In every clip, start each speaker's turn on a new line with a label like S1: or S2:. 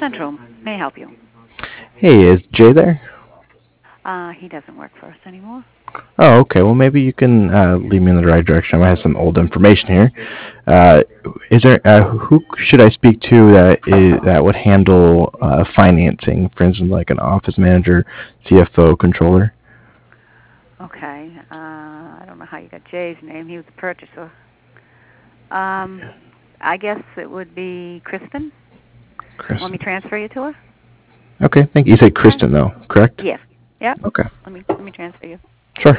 S1: Central, may I help you?
S2: Hey, is Jay there?
S1: He doesn't work for us anymore.
S2: Oh, okay. Well, maybe you can lead me in the right direction. I have some old information here. Uh, is there who should I speak to that would handle financing? For instance, like an office manager, CFO, controller.
S1: Okay. I don't know how you got Jay's name. He was the purchaser. I guess it would be Kristen. Let me
S2: Kristen.
S1: transfer you to her.
S2: Okay, thank you. You said
S1: Okay.
S2: Kristen, though, correct?
S1: Yes. Yep.
S2: Okay,
S1: Let me transfer you.
S2: sure.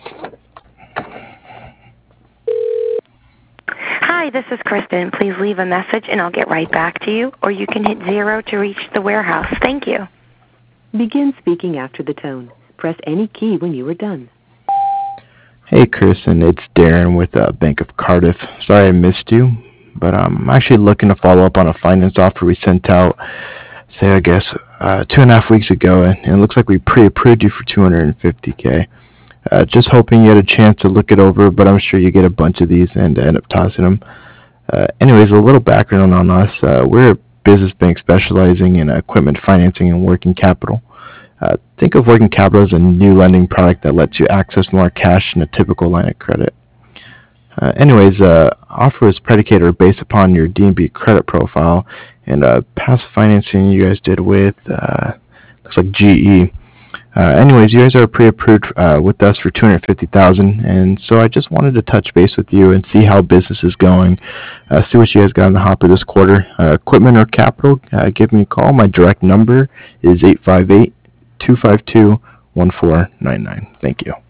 S3: Hi, this is Kristen. Please leave a message and I'll get right back to you, or you can hit 0 to reach the warehouse. Thank you.
S4: Begin speaking after the tone. Press any key when you are done.
S2: Hey, Kristen, it's Darren with Bank of Cardiff. Sorry I missed you, but I'm actually looking to follow up on a finance offer we sent out, say, I guess, 2.5 weeks ago, and it looks like we pre-approved you for 250K. Just hoping you had a chance to look it over, but I'm sure you get a bunch of these and end up tossing them. Anyways, a little background on us. We're a business bank specializing in equipment financing and working capital. Think of working capital as a new lending product that lets you access more cash than a typical line of credit. Offer is predicated or based upon your D&B credit profile and past financing you guys did with, looks like GE. You guys are pre-approved with us for 250,000, and so I just wanted to touch base with you and see how business is going. See what you guys got in the hopper this quarter. Equipment or capital, give me a call. My direct number is 858-252-1499. Thank you.